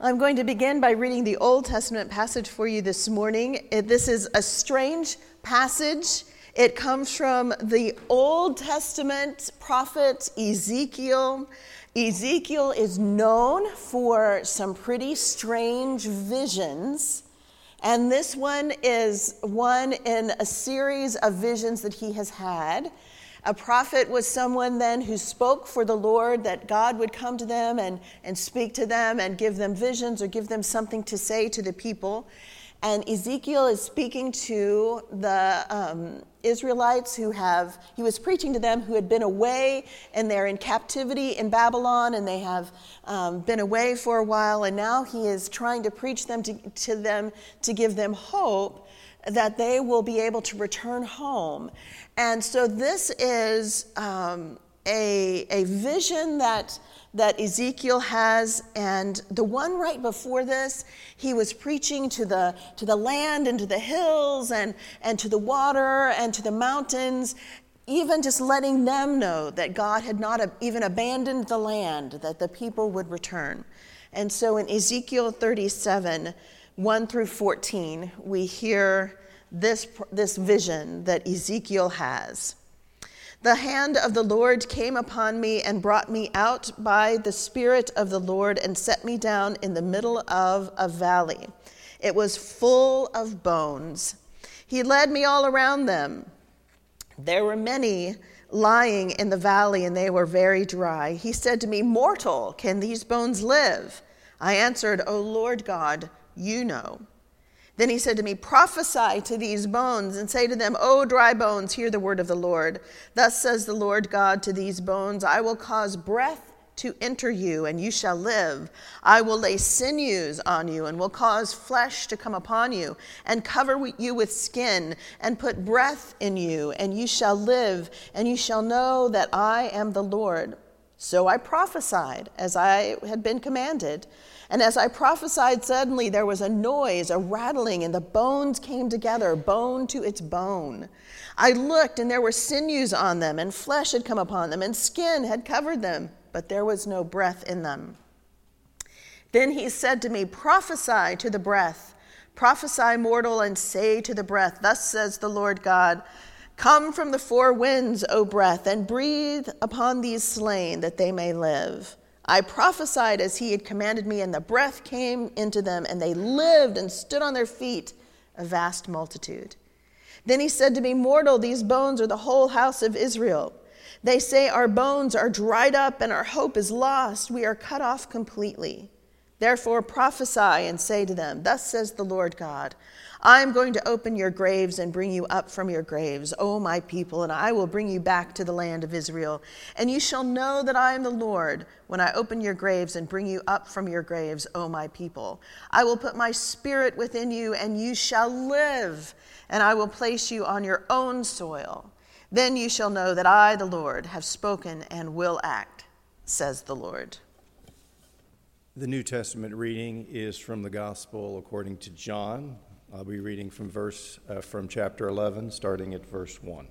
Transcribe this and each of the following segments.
I'm going to begin by reading the Old Testament passage for you this morning. This is a strange passage. It comes from the Old Testament prophet Ezekiel. Ezekiel is known for some pretty strange visions, and this one is one in a series of visions that he has had. A prophet was someone then who spoke for the Lord, that God would come to them and speak to them and give them visions or give them something to say to the people. And Ezekiel is speaking to the Israelites he was preaching to them who had been away and they're in captivity in Babylon and they have been away for a while. And now he is trying to preach them to them to give them hope that they will be able to return home. And so this is a vision that Ezekiel has, and the one right before this, he was preaching to the land and to the hills and to the water and to the mountains, even just letting them know that God had not even abandoned the land, that the people would return. And so in Ezekiel 37, 1 through 14, we hear this vision that Ezekiel has. The hand of the Lord came upon me and brought me out by the Spirit of the Lord and set me down in the middle of a valley. It was full of bones. He led me all around them. There were many lying in the valley, and they were very dry. He said to me, "Mortal, can these bones live?" I answered, "O Lord God, you know." Then he said to me, "Prophesy to these bones and say to them, O dry bones, hear the word of the Lord. Thus says the Lord God to these bones, I will cause breath to enter you, and you shall live. I will lay sinews on you, and will cause flesh to come upon you, and cover you with skin, and put breath in you, and you shall live, and you shall know that I am the Lord." So I prophesied as I had been commanded. And as I prophesied, suddenly there was a noise, a rattling, and the bones came together, bone to its bone. I looked, and there were sinews on them, and flesh had come upon them, and skin had covered them, but there was no breath in them. Then he said to me, "Prophesy to the breath. Prophesy, mortal, and say to the breath, Thus says the Lord God, Come from the four winds, O breath, and breathe upon these slain, that they may live." I prophesied as he had commanded me, and the breath came into them, and they lived and stood on their feet, a vast multitude. Then he said to me, "Mortal, these bones are the whole house of Israel. They say, our bones are dried up, and our hope is lost. We are cut off completely. Therefore prophesy and say to them, Thus says the Lord God, I am going to open your graves and bring you up from your graves, O my people, and I will bring you back to the land of Israel. And you shall know that I am the Lord when I open your graves and bring you up from your graves, O my people. I will put my spirit within you, and you shall live, and I will place you on your own soil. Then you shall know that I, the Lord, have spoken and will act, says the Lord. The New Testament reading is from the Gospel according to John. I'll be reading from chapter 11, starting at verse 1.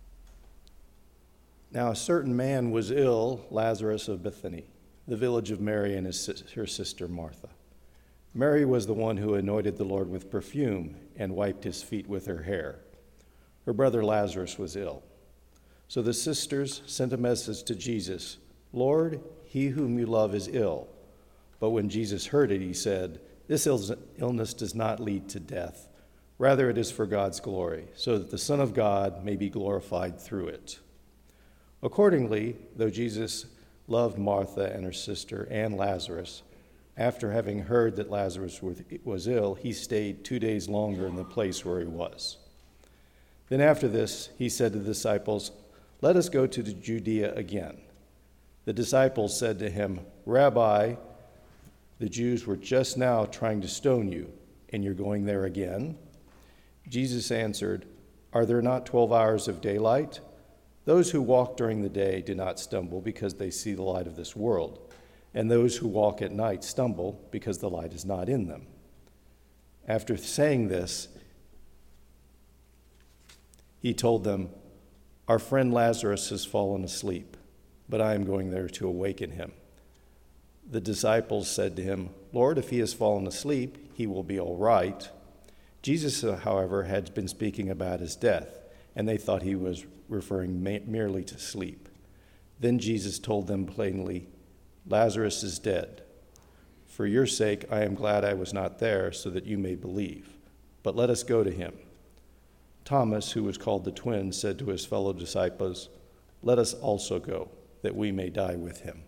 Now a certain man was ill, Lazarus of Bethany, the village of Mary and her sister Martha. Mary was the one who anointed the Lord with perfume and wiped his feet with her hair. Her brother Lazarus was ill. So the sisters sent a message to Jesus, "Lord, he whom you love is ill." But when Jesus heard it, he said, "This illness does not lead to death. Rather, it is for God's glory, so that the Son of God may be glorified through it." Accordingly, though Jesus loved Martha and her sister and Lazarus, after having heard that Lazarus was ill, he stayed 2 days longer in the place where he was. Then after this, he said to the disciples, "Let us go to Judea again." The disciples said to him, "Rabbi, the Jews were just now trying to stone you, and you're going there again?" Jesus answered, "Are there not 12 hours of daylight? Those who walk during the day do not stumble because they see the light of this world, and those who walk at night stumble because the light is not in them." After saying this, he told them, "Our friend Lazarus has fallen asleep, but I am going there to awaken him." The disciples said to him, "Lord, if he has fallen asleep, he will be all right." Jesus, however, had been speaking about his death, and they thought he was referring merely to sleep. Then Jesus told them plainly, "Lazarus is dead. For your sake, I am glad I was not there, so that you may believe. But let us go to him." Thomas, who was called the Twin, said to his fellow disciples, "Let us also go, that we may die with him."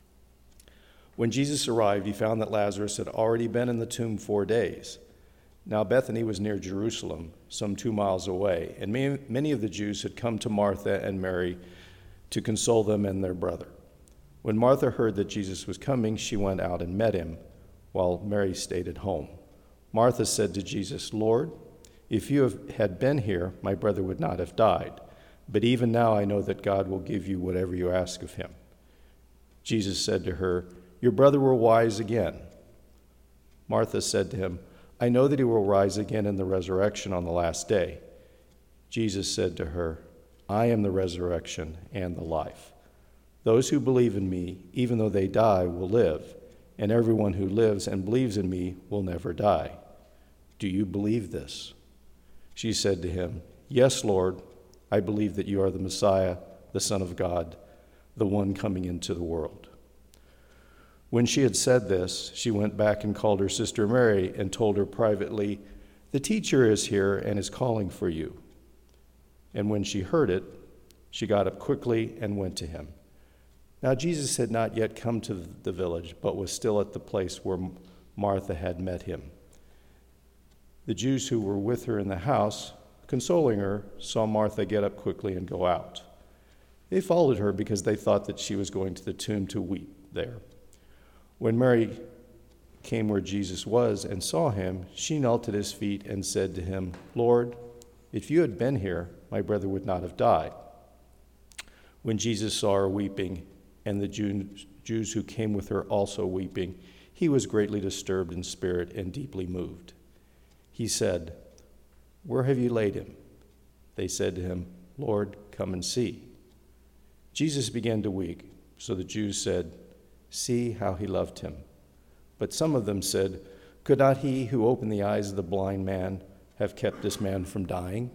When Jesus arrived, he found that Lazarus had already been in the tomb 4 days. Now Bethany was near Jerusalem, some 2 miles away, and many of the Jews had come to Martha and Mary to console them and their brother. When Martha heard that Jesus was coming, she went out and met him, while Mary stayed at home. Martha said to Jesus, "Lord, if you had been here, my brother would not have died. But even now I know that God will give you whatever you ask of him." Jesus said to her, "Your brother will rise again." Martha said to him, "I know that he will rise again in the resurrection on the last day." Jesus said to her, "I am the resurrection and the life. Those who believe in me, even though they die, will live, and everyone who lives and believes in me will never die. Do you believe this?" She said to him, "Yes, Lord, I believe that you are the Messiah, the Son of God, the one coming into the world." When she had said this, she went back and called her sister Mary and told her privately, "The teacher is here and is calling for you." And when she heard it, she got up quickly and went to him. Now Jesus had not yet come to the village, but was still at the place where Martha had met him. The Jews who were with her in the house, consoling her, saw Martha get up quickly and go out. They followed her because they thought that she was going to the tomb to weep there. When Mary came where Jesus was and saw him, she knelt at his feet and said to him, "Lord, if you had been here, my brother would not have died." When Jesus saw her weeping, and the Jews who came with her also weeping, he was greatly disturbed in spirit and deeply moved. He said, "Where have you laid him?" They said to him, "Lord, come and see." Jesus began to weep, so the Jews said, "See how he loved him." But some of them said, "Could not he who opened the eyes of the blind man have kept this man from dying?"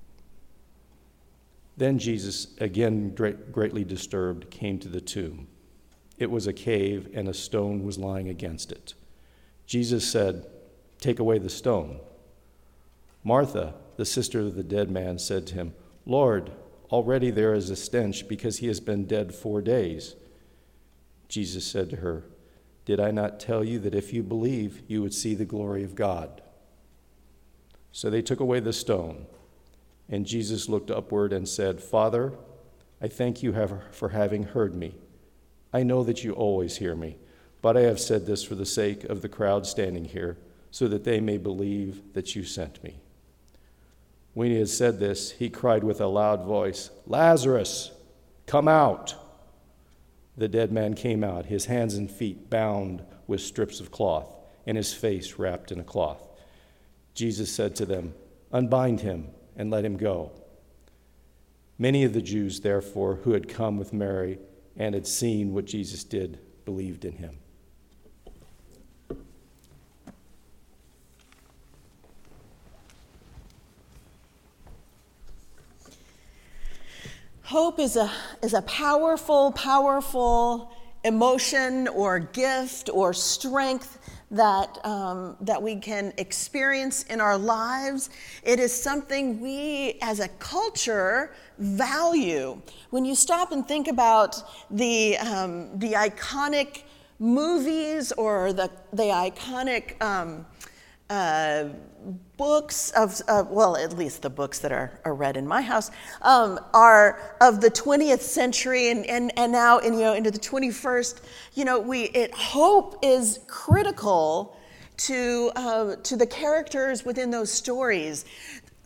Then Jesus, again greatly disturbed, came to the tomb. It was a cave, and a stone was lying against it. Jesus said, "Take away the stone." Martha, the sister of the dead man, said to him, "Lord, already there is a stench, because he has been dead 4 days." Jesus said to her, "Did I not tell you that if you believe, you would see the glory of God?" So they took away the stone, and Jesus looked upward and said, "Father, I thank you for having heard me. I know that you always hear me, but I have said this for the sake of the crowd standing here, so that they may believe that you sent me." When he had said this, he cried with a loud voice, "Lazarus, come out!" The dead man came out, his hands and feet bound with strips of cloth, and his face wrapped in a cloth. Jesus said to them, "Unbind him and let him go." Many of the Jews, therefore, who had come with Mary and had seen what Jesus did, believed in him. Hope is a powerful emotion or gift or strength that we can experience in our lives. It is something we as a culture value. When you stop and think about the iconic movies or the iconic books at least the books that are read in my house, are of the 20th century and now into the 21st. Hope is critical to the characters within those stories.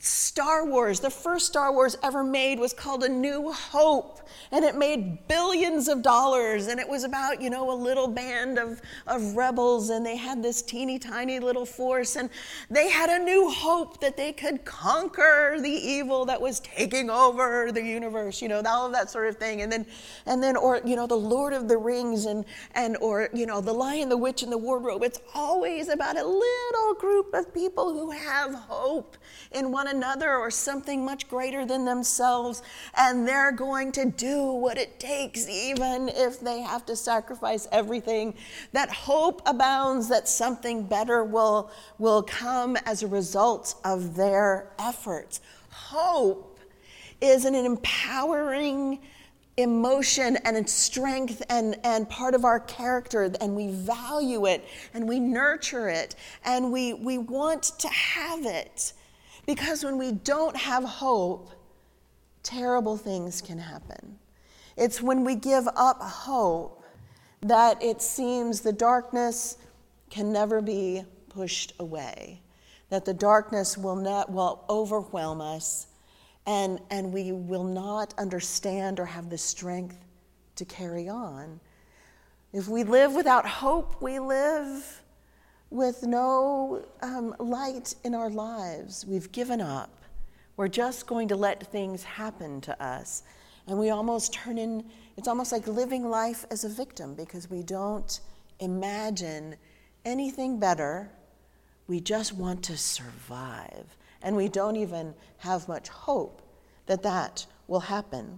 Star Wars, the first Star Wars ever made, was called A New Hope, and it made billions of dollars, and it was about, a little band of rebels, and they had this teeny tiny little force, and they had a new hope that they could conquer the evil that was taking over the universe, all of that sort of thing. And then, the Lord of the Rings or The Lion, the Witch, and the Wardrobe. It's always about a little group of people who have hope in one another or something much greater than themselves, and they're going to do what it takes, even if they have to sacrifice everything. That hope abounds that something better will come as a result of their efforts. Hope is an empowering emotion and strength and part of our character, and we value it and we nurture it and we want to have it. Because when we don't have hope, terrible things can happen. It's when we give up hope that it seems the darkness can never be pushed away, that the darkness will overwhelm us, and we will not understand or have the strength to carry on. If we live without hope, we live with no light in our lives. We've given up. We're just going to let things happen to us. And we almost it's almost like living life as a victim, because we don't imagine anything better. We just want to survive. And we don't even have much hope that will happen.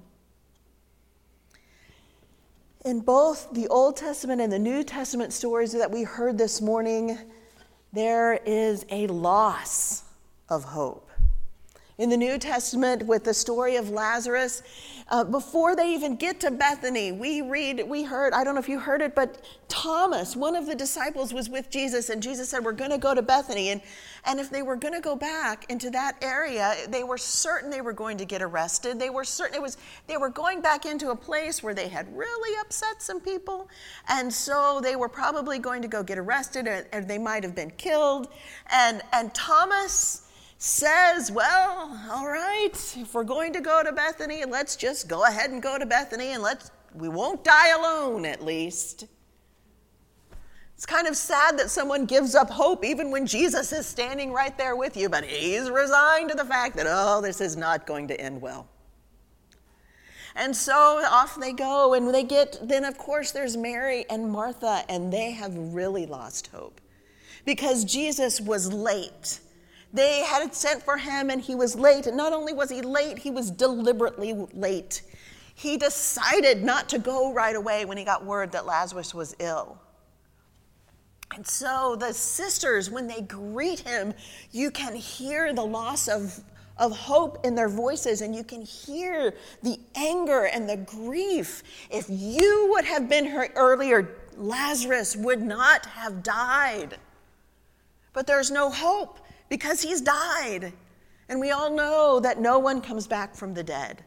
In both the Old Testament and the New Testament stories that we heard this morning, there is a loss of hope. In the New Testament, with the story of Lazarus, before they even get to Bethany, we heard, I don't know if you heard it, but Thomas, one of the disciples, was with Jesus, and Jesus said, we're going to go to Bethany. And if they were going to go back into that area, they were certain they were going to get arrested. They were certain they were going back into a place where they had really upset some people. And so they were probably going to go get arrested, or they might have been killed. And Thomas says, well, all right, if we're going to go to Bethany, let's just go ahead and go to Bethany, and we won't die alone, at least. It's kind of sad that someone gives up hope even when Jesus is standing right there with you, but he's resigned to the fact that, this is not going to end well. And so off they go, and then of course there's Mary and Martha, and they have really lost hope because Jesus was late. They had sent for him, and he was late. And not only was he late, he was deliberately late. He decided not to go right away when he got word that Lazarus was ill. And so the sisters, when they greet him, you can hear the loss of hope in their voices, and you can hear the anger and the grief. If you would have been here earlier, Lazarus would not have died. But there's no hope, because he's died. And we all know that no one comes back from the dead.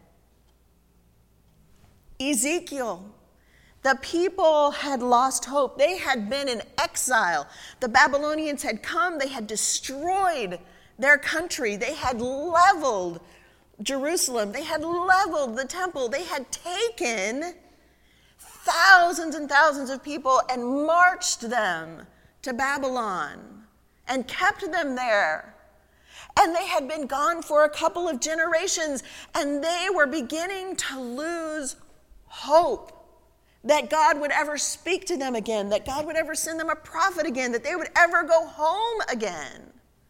Ezekiel, the people had lost hope. They had been in exile. The Babylonians had come. They had destroyed their country. They had leveled Jerusalem. They had leveled the temple. They had taken thousands and thousands of people and marched them to Babylon and kept them there. And they had been gone for a couple of generations, and they were beginning to lose hope that God would ever speak to them again, that God would ever send them a prophet again, that they would ever go home again.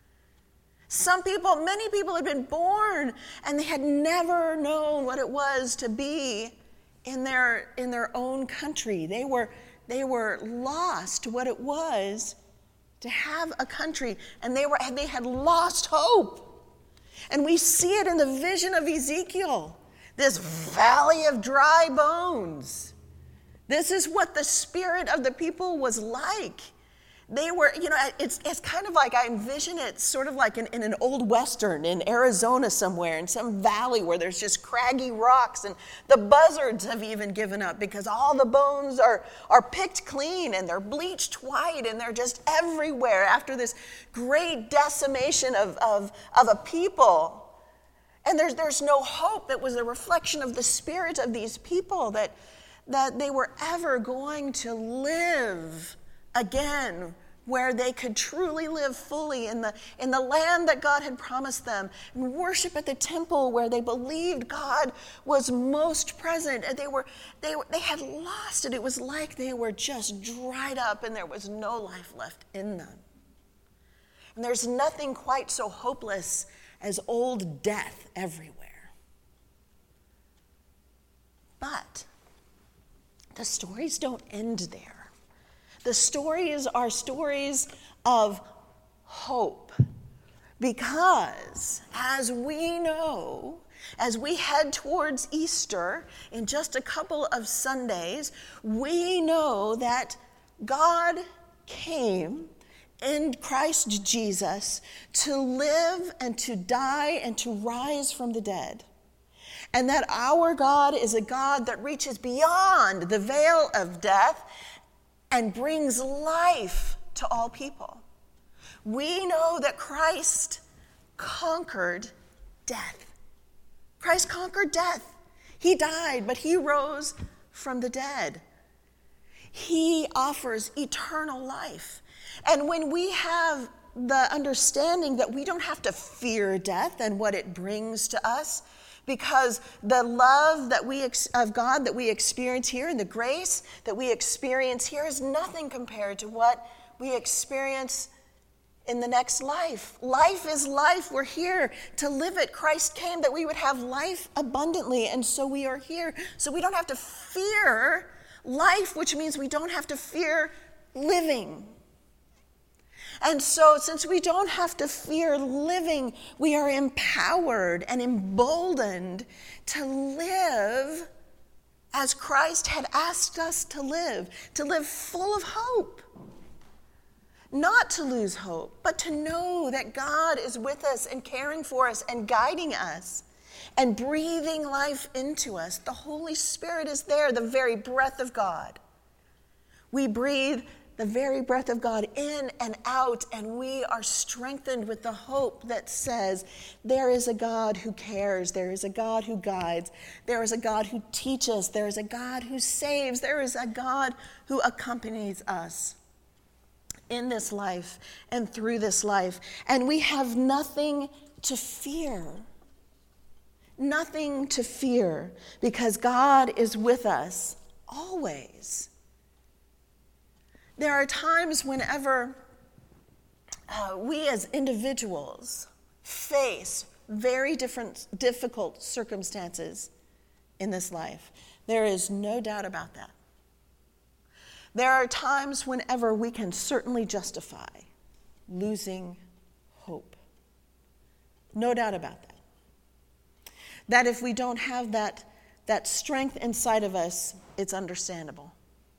Many people had been born, and they had never known what it was to be in their own country. They were lost to what it was to have a country, and they had lost hope. And we see it in the vision of Ezekiel, this valley of dry bones. This is what the spirit of the people was like. They were, it's kind of like, I envision it sort of like in an old Western in Arizona somewhere, in some valley where there's just craggy rocks, and the buzzards have even given up because all the bones are picked clean and they're bleached white and they're just everywhere after this great decimation of a people. And there's no hope that was a reflection of the spirit of these people that they were ever going to live again, where they could truly live fully in the land that God had promised them, and worship at the temple where they believed God was most present. And they had lost it. It was like they were just dried up and there was no life left in them. And there's nothing quite so hopeless as old death everywhere. But the stories don't end there. The stories are stories of hope, because as we know, as we head towards Easter in just a couple of Sundays, we know that God came in Christ Jesus to live and to die and to rise from the dead. And that our God is a God that reaches beyond the veil of death and brings life to all people. We know that Christ conquered death. Christ conquered death. He died, but he rose from the dead. He offers eternal life. And when we have the understanding that we don't have to fear death and what it brings to us, because the love that of God that we experience here and the grace that we experience here is nothing compared to what we experience in the next life. Life is life. We're here to live it. Christ came that we would have life abundantly, and so we are here. So we don't have to fear life, which means we don't have to fear living. And so, since we don't have to fear living, we are empowered and emboldened to live as Christ had asked us to live full of hope. Not to lose hope, but to know that God is with us and caring for us and guiding us and breathing life into us. The Holy Spirit is there, the very breath of God. We breathe the very breath of God in and out, and we are strengthened with the hope that says there is a God who cares, there is a God who guides, there is a God who teaches, there is a God who saves, there is a God who accompanies us in this life and through this life. And we have nothing to fear. Nothing to fear, because God is with us always. There are times whenever we as individuals face very difficult circumstances in this life. There is no doubt about that. There are times whenever we can certainly justify losing hope. No doubt about that. That if we don't have that strength inside of us, it's understandable.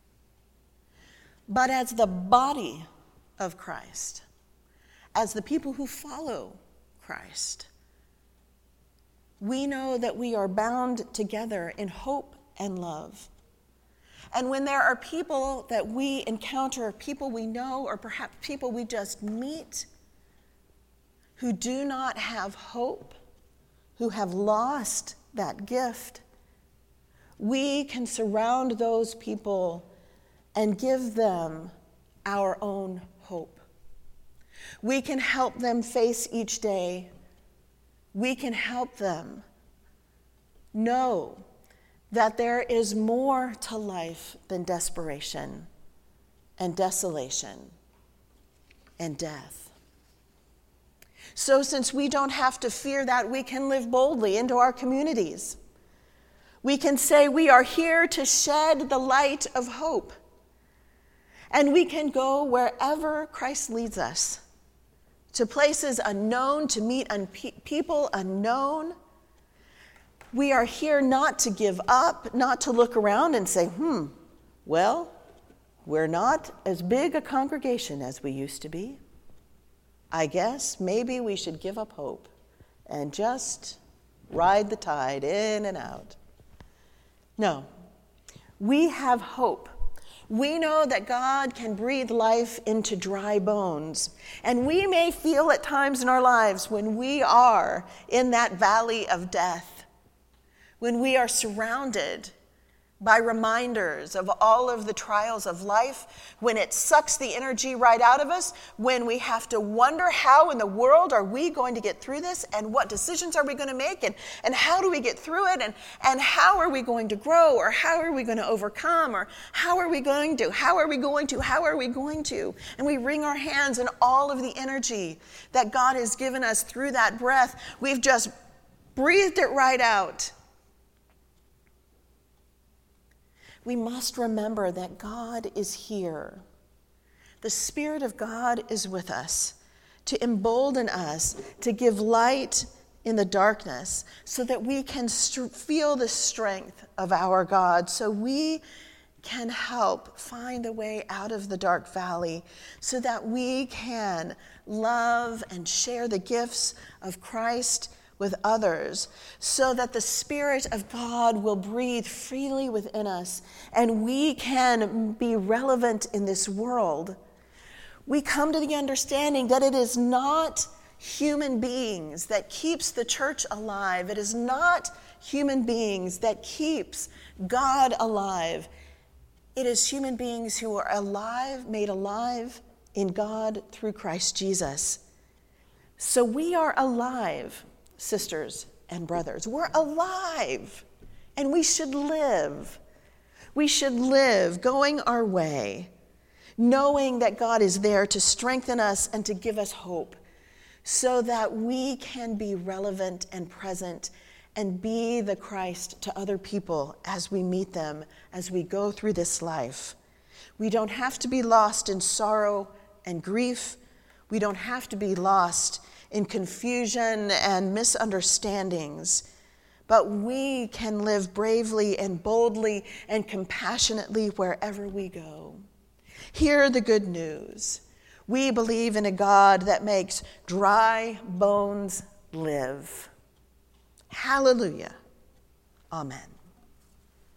But as the body of Christ, as the people who follow Christ, we know that we are bound together in hope and love. And when there are people that we encounter, people we know, or perhaps people we just meet, who do not have hope, who have lost that gift, we can surround those people and give them our own hope. We can help them face each day. We can help them know that there is more to life than desperation and desolation and death. So since we don't have to fear that, we can live boldly into our communities. We can say we are here to shed the light of hope. And we can go wherever Christ leads us, to places unknown, to meet people unknown. We are here not to give up, not to look around and say, well, we're not as big a congregation as we used to be. I guess maybe we should give up hope and just ride the tide in and out. No, we have hope. We know that God can breathe life into dry bones. And we may feel at times in our lives when we are in that valley of death, when we are surrounded by reminders of all of the trials of life, when it sucks the energy right out of us, when we have to wonder how in the world are we going to get through this, and what decisions are we going to make, and how do we get through it, and how are we going to grow, or how are we going to overcome, or how are we going to, and we wring our hands, and all of the energy that God has given us through that breath, we've just breathed it right out. We must remember that God is here. The Spirit of God is with us to embolden us, to give light in the darkness so that we can feel the strength of our God, so we can help find a way out of the dark valley, so that we can love and share the gifts of Christ with others, so that the Spirit of God will breathe freely within us and we can be relevant in this world. We come to the understanding that it is not human beings that keeps the church alive. It is not human beings that keeps God alive. It is human beings who are alive, made alive in God through Christ Jesus. So we are alive, sisters and brothers. We're alive, and we should live. We should live going our way, knowing that God is there to strengthen us and to give us hope, so that we can be relevant and present and be the Christ to other people as we meet them, as we go through this life. We don't have to be lost in sorrow and grief. We don't have to be lost in confusion and misunderstandings, but we can live bravely and boldly and compassionately wherever we go. Hear the good news. We believe in a God that makes dry bones live. Hallelujah. Amen.